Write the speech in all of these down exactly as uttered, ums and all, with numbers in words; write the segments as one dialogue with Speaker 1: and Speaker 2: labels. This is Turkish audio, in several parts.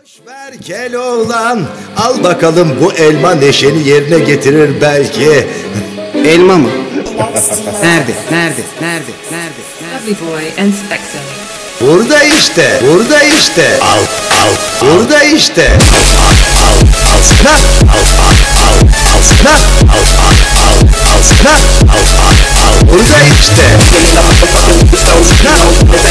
Speaker 1: Ver Keloğlan, al bakalım bu elma neşeni yerine getirir belki.
Speaker 2: Elma mı? Nerede? Nerede? Nerede? Nerede?
Speaker 3: Lovely boy and Spectre.
Speaker 1: Burada işte, burada işte. Al, al, burada işte. Al, al, al, al sana. Al, al, al, al sana. Al, al, al, al sana. Al, al, al, burada işte. Sana, al, al, al sana.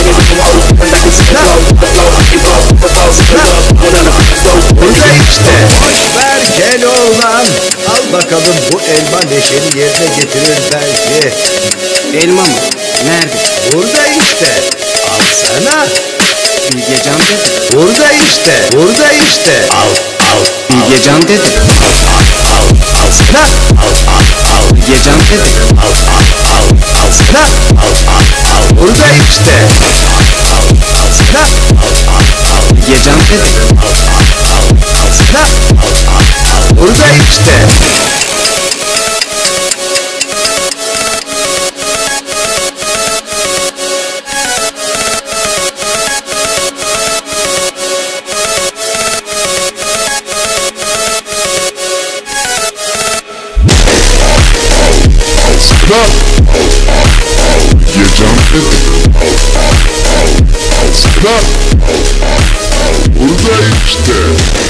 Speaker 1: Burada işte. Ver Keloğlan, al bakalım bu elma neşeni yerine getirir belki.
Speaker 2: Elma mı? Nerede?
Speaker 1: Burada işte. Al sana.
Speaker 2: Bilgecan dedi.
Speaker 1: Burada işte. Burada işte. Al, al,
Speaker 2: Bilgecan dedi.
Speaker 1: al, al, al, al sana. Al, al, al,
Speaker 2: Bilgecan dedi.
Speaker 1: al, al, al, al sana. Al, al, al, burada işte. Al, al, al, al sana. Al, al, al,
Speaker 2: Bilgecan dedi.
Speaker 1: al, al, al, al sana. Al, al, al, burada işte.
Speaker 4: Stop! Gecem dedi. Stop! Burada işte.